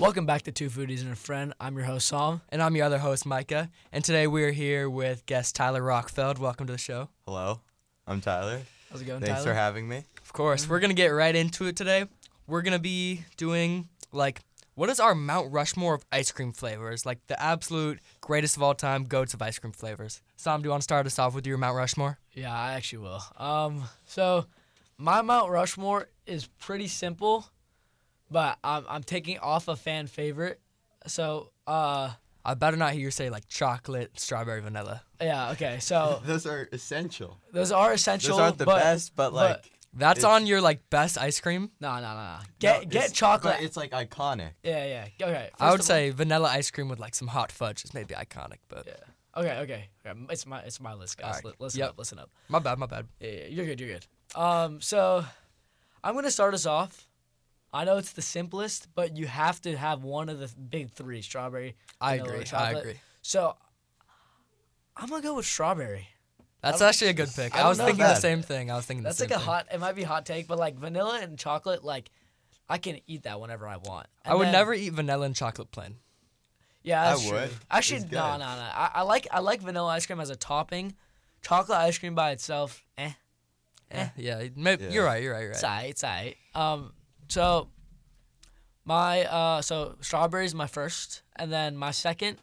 Welcome back to Two Foodies and a Friend. I'm your host, Sam. And I'm your other host, Micah. And today we're here with guest Tyler Rockfeld. Welcome to the show. Hello, I'm Tyler. How's it going, Thanks Tyler? for having me. Of course, we're going to get right into it today. We're going to be doing, what is our Mount Rushmore of ice cream flavors? Like, the absolute greatest of all time goats of ice cream flavors. Sam, do you want to start us off with your Mount Rushmore? Yeah, I actually will. So my Mount Rushmore is pretty simple, but I'm taking off a fan favorite. So, I better not hear you say, chocolate, strawberry, vanilla. yeah, okay. So Those are essential. those are essential. Those aren't the best, but That's It's- on your, best ice cream? No. Get chocolate. But it's iconic. Yeah. Okay. I would first of say vanilla ice cream with, some hot fudge is maybe iconic, but... Yeah. Okay. It's my list, guys. All right. Listen up. My bad. Yeah, you're good. So I'm gonna start us off. I know it's the simplest, but you have to have one of the big three: strawberry. I vanilla, or agree. chocolate. So I'm gonna go with strawberry. That's don't- actually a good pick. I I don't was know thinking if the that- same thing. That's like it might be a hot take, but vanilla and chocolate, I can eat that whenever I want. I And would then- never eat vanilla and chocolate plain. Yeah, I that's true. would. Actually, It's no. good. I like vanilla ice cream as a topping. Chocolate ice cream by itself, Yeah, Yeah. you're right. It's alright. So my strawberry is my first, and then my second,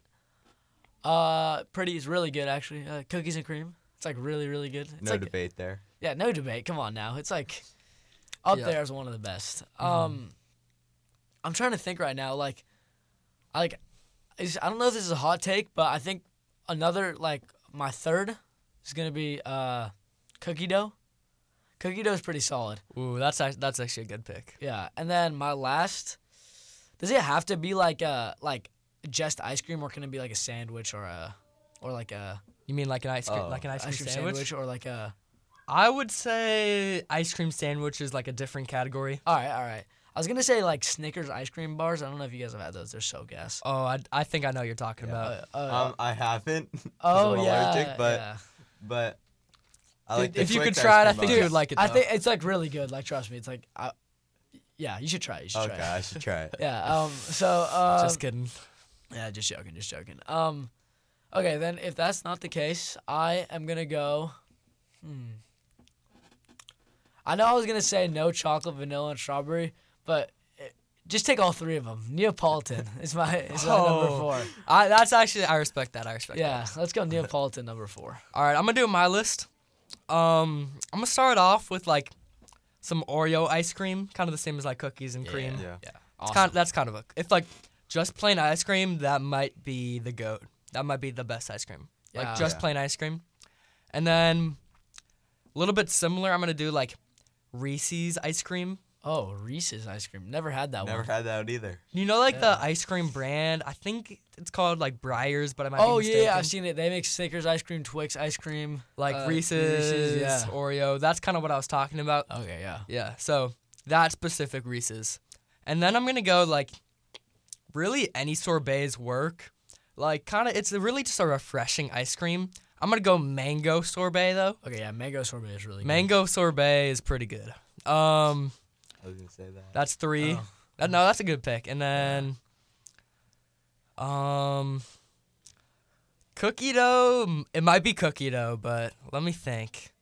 is really good actually. Cookies and cream. It's really really good. It's No debate there. Yeah, no debate. Come on now. It's up Yeah. there as one of the best. Mm-hmm. I'm trying to think right now. I don't know if this is a hot take, but I think another my third is gonna be cookie dough. Cookie dough is pretty solid. Ooh, that's actually a good pick. Yeah, and then my last. Does it have to be just ice cream, or can it be a sandwich or a You mean like an ice cream, Oh. like an ice ice cream cream sandwich? sandwich or a? I would say ice cream sandwich is a different category. All right. I was gonna say Snickers ice cream bars. I don't know if you guys have had those. They're so gas. Oh, I think I know what you're talking about. I haven't. 'cause Oh I'm yeah, allergic, but yeah. but I Dude, like the if you Twix could try it, ice I cream think bars. you would like it. I though. think it's really good. Trust me, it's yeah, you should try it. You should Okay, try it. I should try it. Yeah. So. Just kidding. Yeah, just joking. Okay, then if that's not the case, I am gonna go. I know I was gonna say no chocolate, vanilla, and strawberry, but just take all three of them. Neapolitan is my number Oh. 4. I respect that. Yeah, let's go Neapolitan number 4. All right, I'm gonna do my list. I'm gonna start off with some Oreo ice cream, kind of the same as cookies and cream. Yeah. Awesome. That's kind of if just plain ice cream, that might be the goat. That might be the best ice cream. Yeah. Just plain ice cream. And then a little bit similar, I'm gonna do Reese's ice cream. Oh, Reese's ice cream. Never had that Never one. had that either. You know Yeah. the ice cream brand? I think it's called Breyers, but I might Oh be mistaken. yeah, I've seen it. They make Snickers ice cream, Twix ice cream, Reese's, yeah. Oreo. That's kind of what I was talking about. Okay, yeah. Yeah, so that specific Reese's. And then I'm going to go, really any sorbets work. It's really just a refreshing ice cream. I'm going to go mango sorbet, though. Okay, yeah. Mango sorbet is really good. Mango sorbet is pretty good. I was gonna say that. That's 3. Oh. No, that's a good pick. And then, cookie dough. It might be cookie dough, but let me think.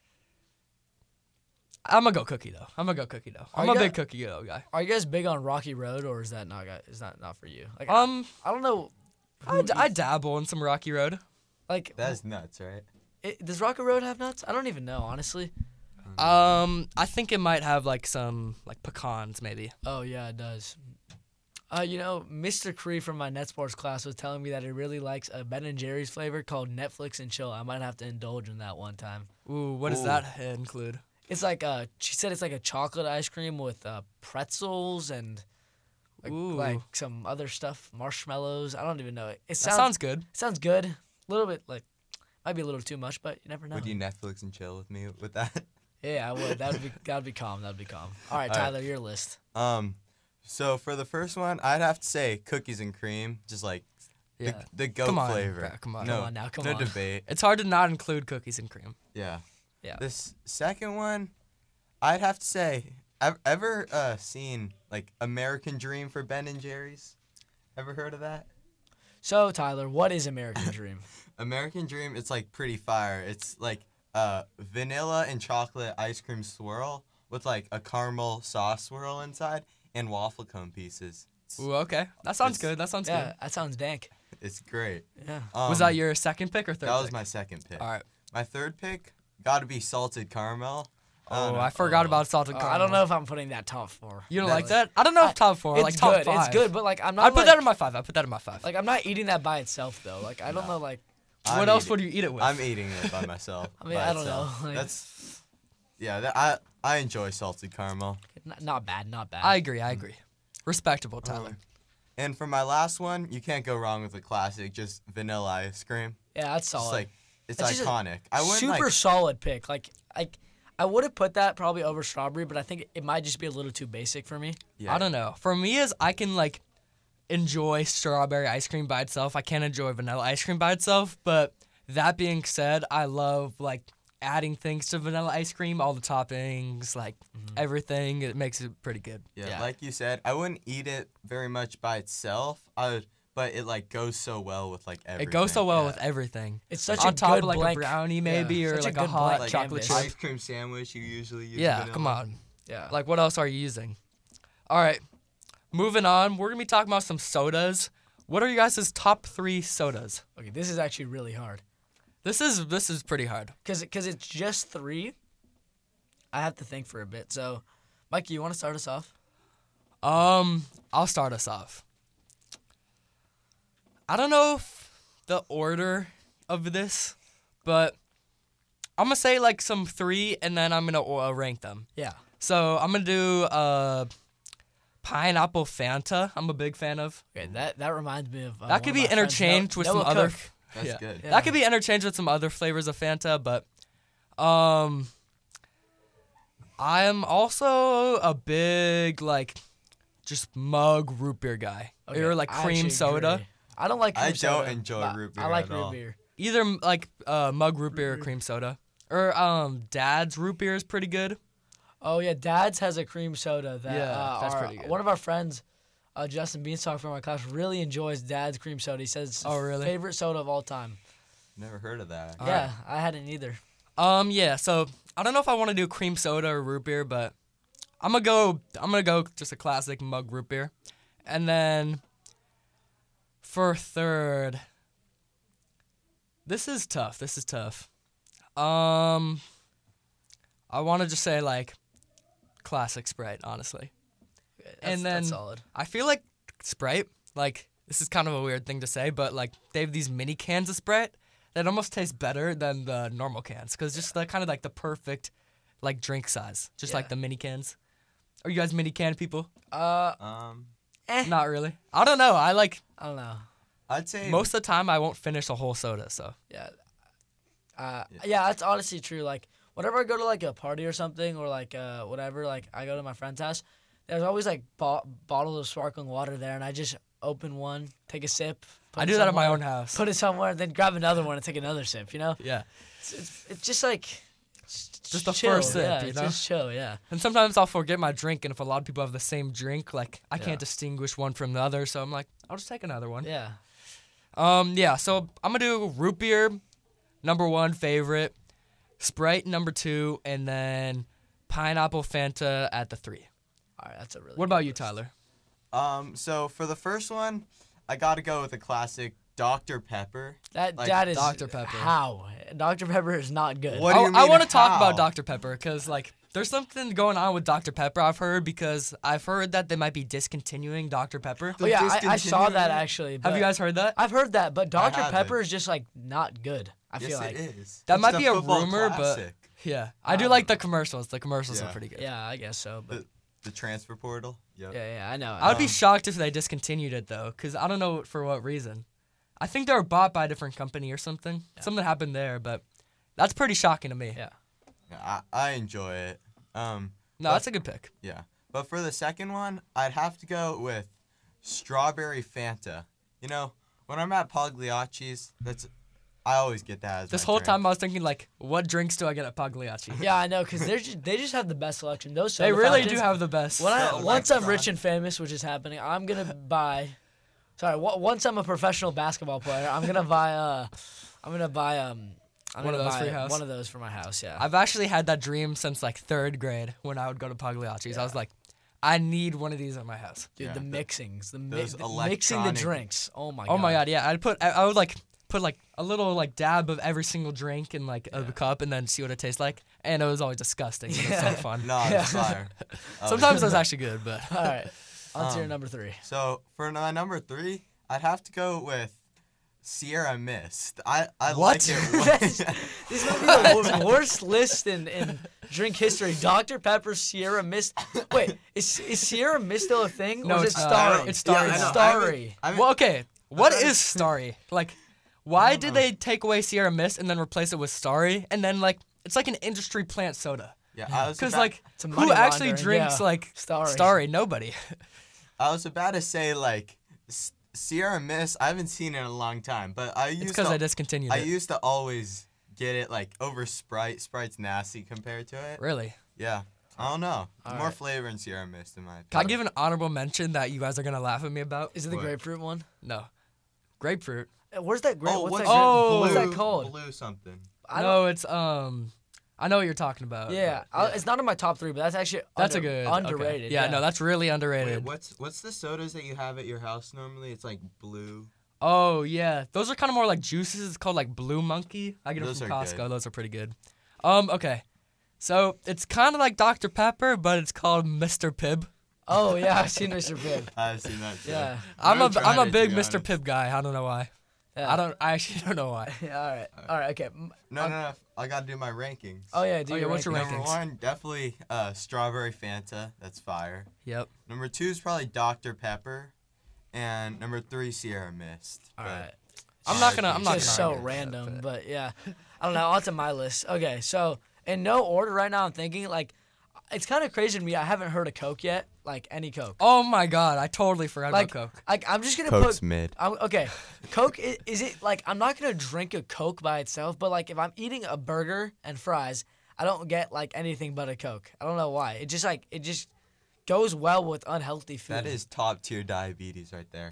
I'm gonna go cookie dough. I'm Are a you big cookie dough guy. Are you guys big on Rocky Road, or is that not for you? I don't know. I dabble in some Rocky Road. That's nuts, right? Does Rocky Road have nuts? I don't even know, honestly. I think it might have some pecans maybe. Oh yeah, it does. Mr. Cree from my net sports class was telling me that he really likes a Ben and Jerry's flavor called Netflix and Chill. I might have to indulge in that one time. Ooh, what does Ooh. that include? It's she said it's a chocolate ice cream with pretzels and Ooh. some other stuff, marshmallows. I don't even know. It That sounds sounds good. sounds good. A little bit might be a little too much, but you never know. Would you Netflix and chill with me with that? Yeah, I would. That'd be calm. All right, All right. Tyler, your list. So for the first one, I'd have to say cookies and cream, just Yeah. the goat Come on, flavor. bro, come on. No, Come on now, come no on. debate. It's hard to not include cookies and cream. Yeah. Yeah. This second one, I'd have to say Ever seen like American Dream for Ben and Jerry's? Ever heard of that? So Tyler, what is American Dream? American Dream, it's like pretty fire. It's like vanilla and chocolate ice cream swirl with like a caramel sauce swirl inside and waffle cone pieces. Ooh, okay. That sounds It's- good. That sounds Yeah, good. that sounds dank. It's great. Yeah. Was that your second pick or third? That was pick? my second pick. All right. My third pick got to be salted caramel. Oh, no. I forgot about salted caramel. I don't know if I'm putting that top 4. You don't No, like like- that? I don't know if top 4, It's like top good. 5. It's good, but like I'm not. I put like, that in my 5. I put that in my 5. Like I'm not eating that by itself though. Like I don't know. Like I'm what else eating- would you eat it with? I'm eating it by myself. I mean, by I don't itself. know, like- That's yeah. I enjoy salted caramel. not bad. Not bad. I agree. Respectable, Tyler. And for my last one, you can't go wrong with a classic, just vanilla ice cream. Yeah, that's It's solid. like it's That's just a iconic. I wouldn't super like. solid pick. Like I would have put that probably over strawberry, but I think it might just be a little too basic for me. Yeah. I don't know. For me, is I can like enjoy strawberry ice cream by itself. I can't enjoy vanilla ice cream by itself. But that being said, I love like adding things to vanilla ice cream, all the toppings, like everything. It makes it pretty good. Yeah, Yeah. like you said, I wouldn't eat it very much by itself. But it like goes so well with like everything. It goes so well Yeah. with everything. It's such On a top good of like blank. a brownie maybe or such a like a good hot blank Like chocolate canvas. chip. ice cream sandwich, you usually use. Yeah, vanilla. come on. Yeah. Like what else are you using? All right, moving on. We're gonna be talking about some sodas. What are you guys' top 3 sodas? Okay, this is actually really hard This is pretty hard. because it's just 3. I have to think for a bit. So, Mikey, you want to start us off? I'll start us off. I don't know if the order of this, but I'm gonna say like some 3, and then I'm gonna rank them. Yeah. So I'm gonna do pineapple Fanta. I'm a big fan of. Okay, that reminds me of That could be interchanged with some other. That's yeah. good. Yeah. That could be interchanged with some other flavors of Fanta, but I'm also a big like just mug root beer guy. Or like cream soda. I don't like cream I soda. don't enjoy but root beer I like at root all. beer. Either like mug root beer or cream soda. Or Dad's root beer is pretty good. Oh yeah, Dad's has a cream soda that Yeah, that's pretty good. one of our friends, Justin Beanstalk from our class, really enjoys Dad's cream soda. He says it's his Oh, really? favorite soda of all time. Never heard of that. Yeah, I hadn't either. Yeah, so I don't know if I want to do cream soda or root beer, but I'm gonna go just a classic mug root beer. And then for third, this is tough. I want to just say like classic Sprite, honestly. That's then solid. I feel like Sprite, like this is kind of a weird thing to say, but like they have these mini cans of Sprite that almost taste better than the normal cans because just the kind of like the perfect like drink size, just like Yeah. the mini cans. Are you guys mini can people? Not really. I don't know. I like I don't know. I'd say most of the time I won't finish a whole soda, so Yeah. Yeah, that's honestly true. Like, whenever I go to, like, a party or something or, like, whatever, like, I go to my friend's house, there's always, like, bottles of sparkling water there, and I just open one, take a sip. put I it do that at my somewhere, own house. Put it somewhere, then grab another one and take another sip, you know? Yeah. It's just, like... Just the chill, first sip, yeah, you it's know? just chill, yeah. And sometimes I'll forget my drink, and if a lot of people have the same drink, like I Yeah. can't distinguish one from the other, so I'm like, I'll just take another one. Yeah. Yeah, so I'm gonna do root beer, number 1 favorite, Sprite number 2, and then pineapple Fanta at the 3. All right, that's a really What good about you, list. Tyler? So for the first one, I gotta go with a classic Dr. Pepper. That Like that is Dr. Pepper. How Dr. Pepper is not good. What do you I mean, want to talk how? about Dr. Pepper because like there's something going on with Dr. Pepper. I've heard that they might be discontinuing Dr. Pepper. Oh yeah, I saw discontinuing that it? actually. Have but you guys heard that? I've heard that, but Dr. haven't. Pepper is just like not good. I Yes, feel like. it is. That It's might the be a football rumor, classic. but yeah, I do like the commercials. The commercials are Yeah. pretty good. Yeah, I guess so. But The transfer portal. Yep. yeah, I know. I would be shocked if they discontinued it though, because I don't know for what reason. I think they were bought by a different company or something. Yeah. Something happened there, but that's pretty shocking to me. Yeah. Yeah, I enjoy it. No, that's a good pick. Yeah. But for the second one, I'd have to go with strawberry Fanta. You know, when I'm at Pagliacci's, I always get that as This my whole drink. time I was thinking like, what drinks do I get at Pagliacci? Yeah, I know, because they just have the best selection. Those They soda really do fountains- have the best. Once I'm Electron. rich and famous, which is happening, I'm gonna buy. Sorry, once I'm a professional basketball player, I'm gonna buy. I'm gonna buy. I'm One of gonna those buy for your house? One of those for my house. Yeah. I've actually had that dream since like 3rd grade when I would go to Pagliacci's. I was like, I need one of these at my house. Dude, Yeah, the the- mixings, those mixing the electronic- drinks. Oh my god. Oh my god, yeah. I would like put like a little like dab of every single drink in like a cup and then see what it tastes like. And it was always disgusting. But It was so fun. No, it's fire. Sometimes it was actually good, but All right. On to your number 3. So for my number 3, I'd have to go with Sierra Mist. I What? like it. This might be the worst list in drink history. Dr. Pepper, Sierra Mist. Wait, is Sierra Mist still a thing? No, or is it's it not. Starry? It's Starry Yeah, I now. know. Starry. I mean, well, okay. What thought is Starry? Like, why did they take away Sierra Mist and then replace it with Starry? And then like it's like an industry plant soda. yeah, I was Because about- like It's a who money actually laundering, drinks yeah. like Starry. Starry? Nobody. I was about to say like Sierra Mist. I haven't seen it in a long time, but I It's used because to. I discontinued I it. used to always get it like over Sprite. Sprite's nasty compared to it. Really? Yeah, I don't know. All More right. flavor in Sierra Mist in my opinion. Can I give an honorable mention that you guys are gonna laugh at me about? Is it the What? grapefruit one? No. Grapefruit. Where's that grape? Oh, what's what's that grape? Oh. What's that blue, called? Blue something. I No, it's I know what you're talking about. Yeah, but- it's not in my top 3, but that's actually That's a good okay. underrated. Yeah, no, that's really Wait, underrated. what's the sodas that you have at your house normally? It's like blue. Oh yeah, those are kind of more like juices. It's called like Blue Monkey. I get them Those from are Costco. good. Those are pretty good. Okay, so it's kind of like Dr Pepper, but it's called Mr Pibb. Oh yeah, I've seen Mr. Pibb. I've seen that too. Yeah. I'm I've a tried it, to big be Mr honest. Pibb guy. I don't know why. Yeah. I actually don't know why. Yeah, all right, okay. No. I gotta do my rankings. Oh yeah, do Oh, yeah, your what's your rankings. Number rankings? 1, definitely strawberry Fanta. That's fire. Yep. Number 2 is probably Dr Pepper, and number 3 Sierra Mist. All But right. I'm not gonna Just so argue with that, random, but- but yeah. I don't know. On to my list. Okay, so in no order right now, I'm thinking like it's kind of crazy to me. I haven't heard of Coke yet, like any Coke. Oh my god, I totally forgot Like, about Coke. I'm just gonna Coke's put. mid. Okay, Coke is it like I'm not gonna drink a Coke by itself, but like if I'm eating a burger and fries, I don't get like anything but a Coke. I don't know why. It just goes well with unhealthy food. That is top tier diabetes right there.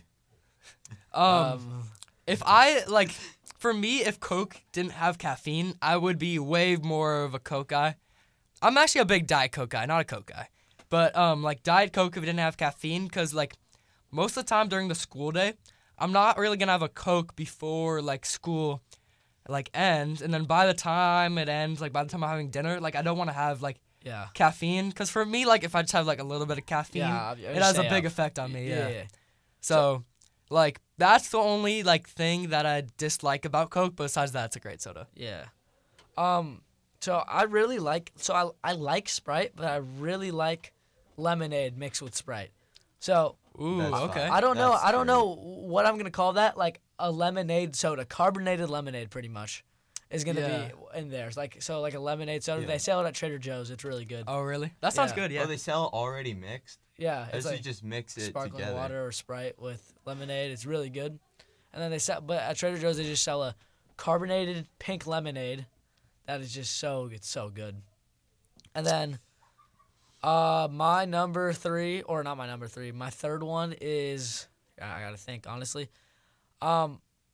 If I like, for me, if Coke didn't have caffeine, I would be way more of a Coke guy. I'm actually a big Diet Coke guy, not a Coke guy. But like Diet Coke if it didn't have caffeine, because like most of the time during the school day, I'm not really gonna have a Coke before like school like ends, and then by the time it ends, like by the time I'm having dinner, like I don't want to have like yeah. caffeine, because for me, like if I just have like a little bit of caffeine, Yeah, I it has a say, big effect on me. Yeah. So, like, that's the only, like, thing that I dislike about Coke, but besides that, it's a great soda. Yeah. So I really like. So I like Sprite, but I really like lemonade mixed with Sprite. So Ooh, That's okay. fine. I don't know. That's I don't great. know what I'm gonna call that. Like a lemonade soda, carbonated lemonade, pretty much, is gonna Yeah. be in there. It's like a lemonade soda. Yeah. They sell it at Trader Joe's. It's really good. Oh, really? That sounds Yeah. good, yeah. Oh, they sell it already mixed? Yeah, I it's guess like you just mix it sparkling together. water or Sprite with lemonade. It's really good. And then they sell, but at Trader Joe's they just sell a carbonated pink lemonade. That is just it's so good. And then, my number 3, or not my number 3, my third one is I gotta think honestly. I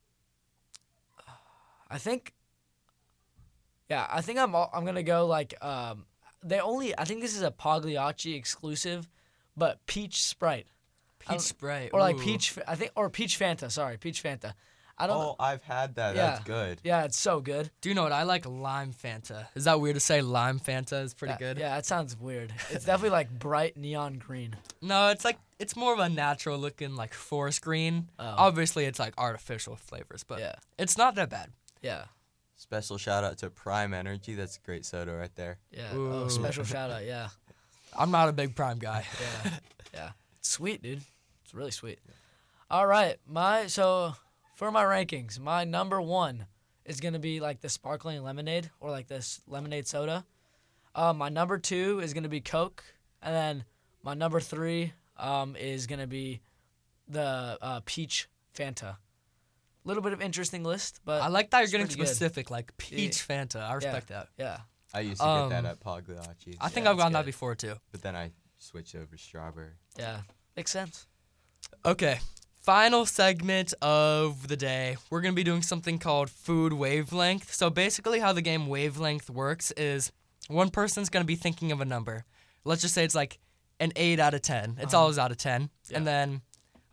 think. Yeah, I think I'm gonna go like I think this is a Pagliacci exclusive, but peach Sprite. Peach Sprite. Or like ooh. peach, I think, or peach Fanta. Sorry, peach Fanta. I don't. Oh, I've had that. Yeah. That's good. Yeah, it's so good. Do you know what? I like lime Fanta. Is that weird to say? Lime Fanta is pretty Yeah, good. Yeah, that sounds weird. It's definitely like bright neon green. No, it's like, it's more of a natural looking, like, forest green. Oh. Obviously, it's like artificial flavors, but Yeah. it's not that bad. Yeah, Special shout out to Prime Energy. That's a great soda right there. yeah. Oh, Ooh. special shout out. Yeah, I'm not a big Prime guy. yeah, yeah. It's sweet, dude. It's really sweet. All right, so for my rankings, my number 1 is gonna be like the sparkling lemonade or like this lemonade soda. My number 2 is gonna be Coke, and then my number 3 is gonna be the peach Fanta. little bit of interesting list, but I like that you're it's getting pretty good. specific, like peach Fanta. I respect that. Yeah. I used to get that Um, at Pagliacci's, I think Yeah, I've gotten that's that good. before too. but then I switched over to strawberry. Yeah. Makes sense. Okay, final segment of the day. We're going to be doing something called Food Wavelength. So basically how the game Wavelength works is one person's going to be thinking of a number. Let's just say it's like an 8 out of 10. It's always out of 10. Yeah. And then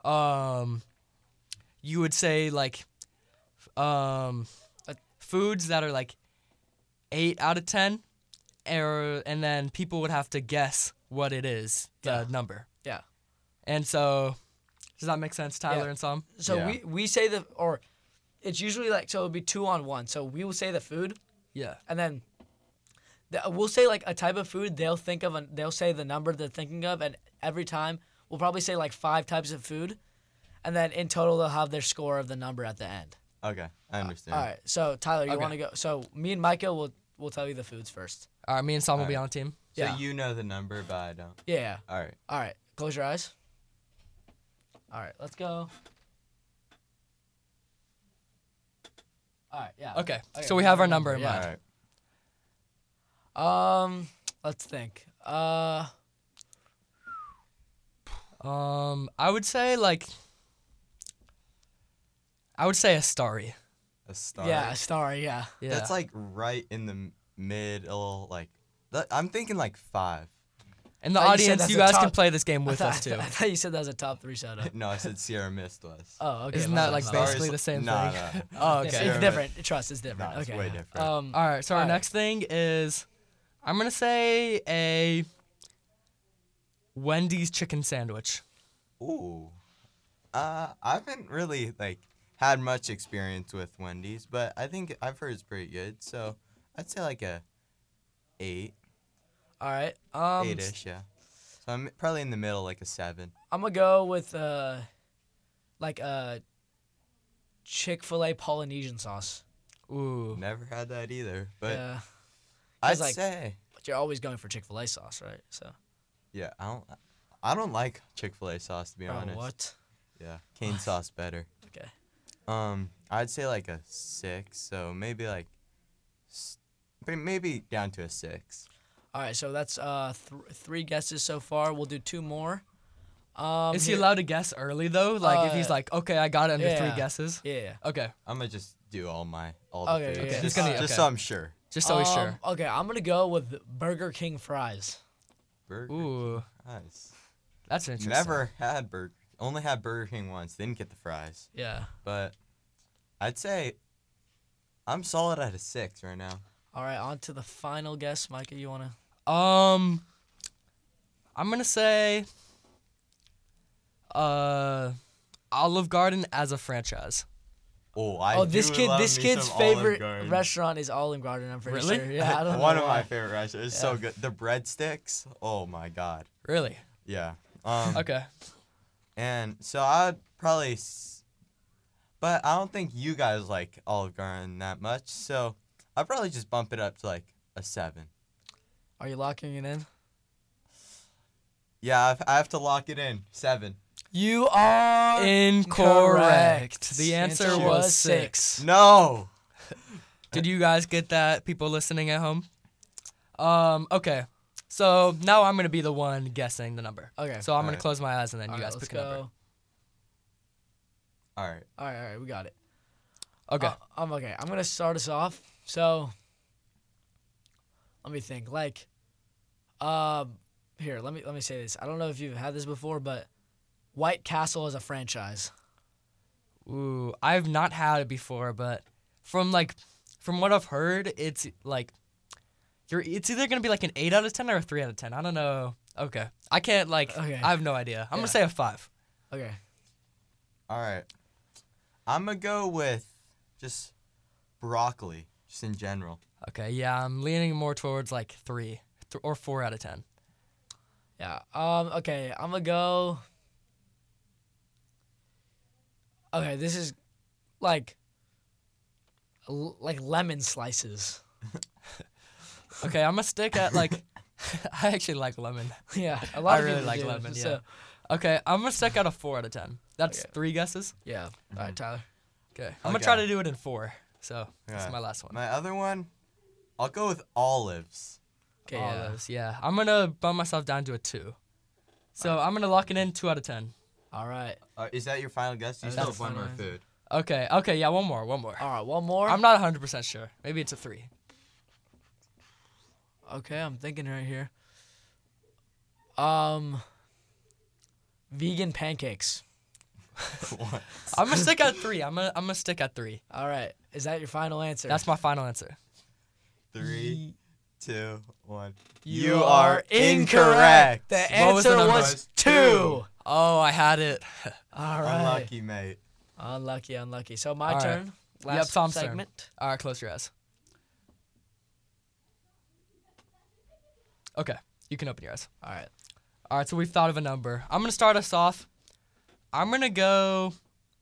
you would say like foods that are like 8 out of 10 and then people would have to guess what it is, the Yeah. number. Yeah. And so does that make sense, Tyler Yeah. and Sam? So Yeah. we say or it's usually like, so it'll be 2-on-1. So we will say the food, Yeah. and then we'll say like a type of food. They'll say the number they're thinking of, and every time we'll probably say like 5 types of food, and then in total they'll have their score of the number at the end. Okay, I understand. All right. So Tyler, you Okay. want to go? So me and Micah will tell you the foods first. All right, me and Sam will be Alright. on a team. So Yeah. you know the number, but I don't. Yeah. All right. All right. Close your eyes. All right. Let's go. All right. Yeah. Okay, so we have our number in yeah. mind. All right. Let's think. I would say a starry. A star. Yeah, star. Yeah. Yeah. That's like right in the middle. Like, I'm thinking like 5. In the I thought you said audience, that's you a guys can top- play this game with I us too. thought you said that was a top 3 soda. No, I said Sierra Mist was. Oh, okay. Isn't my that bad, like my bad. Stars- basically the same no, thing? no. Oh, It's, okay. it's different. Trust, it's different. No, it's okay. way different. All right, so our Alright. next thing is, I'm gonna say a Wendy's chicken sandwich. Ooh. I haven't really like had much experience with Wendy's, but I think I've heard it's pretty good. So I'd say like a 8, All right. 8ish, yeah. So I'm probably in the middle, like a 7. I'm gonna go with like a Chick-fil-A Polynesian sauce. Ooh. Never had that either, but Yeah. I'd 'cause, like- say, But you're always going for Chick-fil-A sauce, right? So. yeah. I don't like Chick-fil-A sauce, to be Oh, honest. what? Yeah, cane sauce better. Okay. I'd say like a 6. So maybe like, maybe down to a 6. All right. So that's 3 guesses so far. We'll do 2 more. Is he here- allowed to guess early though? Like if he's like, okay, I got it under 3 yeah. guesses. Yeah. Okay, I'm gonna just do all the Okay, foods. yeah. Just, Okay. just so I'm sure. just so he's sure. Okay. I'm gonna go with Burger King fries. Burger Ooh, fries. that's interesting. Never had Burger. Only had Burger King once. Didn't get the fries. Yeah. But I'd say I'm solid at a 6 right now. All right. On to the final guess, Micah. You wanna? I'm gonna say Olive Garden as a franchise. Oh, this kid's some Olive favorite Garden. restaurant is Olive Garden. I'm pretty Really? sure. Yeah. I don't know One of why. my favorite restaurants. It's so Yeah. good. The breadsticks. Oh my god. Really? Yeah. Okay. And so I'd probably, but I don't think you guys like Olive Garden that much. So I'd probably just bump it up to like a 7. Are you locking it in? Yeah, I have to lock it in. 7. You are Incorrect. The answer Answer was was 6. No. Did you guys get that, people listening at home? Okay. So now I'm gonna be the one guessing the number. Okay. So I'm gonna Alright. close my eyes and then All you right, guys let's pick a number. go. All right. All right, we got it. Okay. I'm okay. I'm gonna start us off. So, let me think. Like, here, let me say this. I don't know if you've had this before, but White Castle is a franchise. Ooh, I've not had it before, but from what I've heard, it's like it's either gonna be like an 8 out of 10 or a 3 out of 10. I don't know. Okay, I can't Okay. I have no idea. I'm Yeah. gonna say a 5. Okay. All right. I'm gonna go with just broccoli, just in general. Okay, yeah, I'm leaning more towards like 3 or 4 out of 10. Yeah. Okay. I'm gonna go. Okay, this is like lemon slices. Okay, I'm gonna stick at like I actually like lemon. Yeah, a lot I of really people like do, lemon. Yeah. so- Okay, I'm gonna stick at a 4 out of 10. That's Okay. 3 guesses. yeah. All right, Tyler. Okay. I'm gonna try to do it in 4. So this is my last one. My other one, I'll go with olives. Okay. Olives. Yeah. I'm gonna bump myself down to a 2. So I'm gonna lock it in 2 out of 10. All right. Is that your final guess? You That's still have the one more final food. Okay. Okay. Yeah. One more. All right. One more. I'm not 100% sure. Maybe it's a 3. Okay, I'm thinking right here. Vegan pancakes. What? I'm gonna stick at 3. I'm gonna stick at 3. All right. Is that your final answer? That's my final answer. 3, 2, 1. You are incorrect. The What was the answer number? was 2. Oh, I had it. All right. Unlucky, mate. Unlucky. So my All right. turn. Last Tom's turn. segment. All right, close your eyes. Okay, you can open your eyes. All right. All right, so we've thought of a number. I'm gonna start us off. I'm gonna go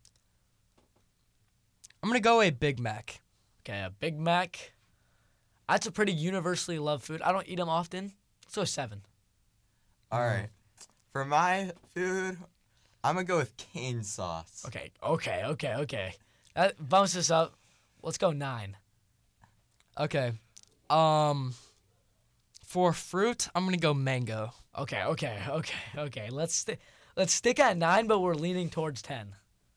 a Big Mac. Okay, a Big Mac. That's a pretty universally loved food. I don't eat them often. Let's go 7. All right. For my food, I'm going to go with cane sauce. Okay. That bumps us up. Let's go 9. Okay. For fruit, I'm gonna go mango. Okay. Let's stick at 9, but we're leaning towards 10.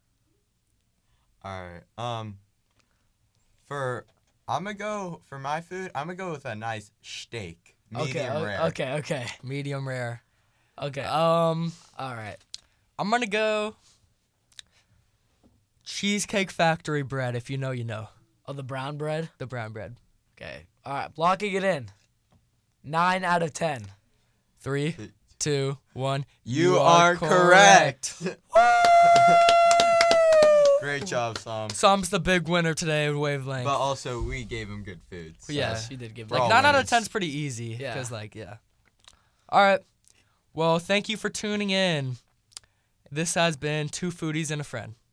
All right. For my food, I'm gonna go with a nice steak, medium rare. Okay. Medium rare. Okay. All right. I'm gonna go Cheesecake Factory bread. If you know, you know. Oh, the brown bread. The brown bread. Okay. All right. Blocking it in. 9 out of 10. 3, 2, 1. You are correct. Great job, Sam. Sam's the big winner today in wavelength. But also, we gave him good food. So. Yeah. Yes, you did give. We're Like all 9 out of winners. 10 is pretty easy. Yeah. Because, All right. Well, thank you for tuning in. This has been Two Foodies and a Friend.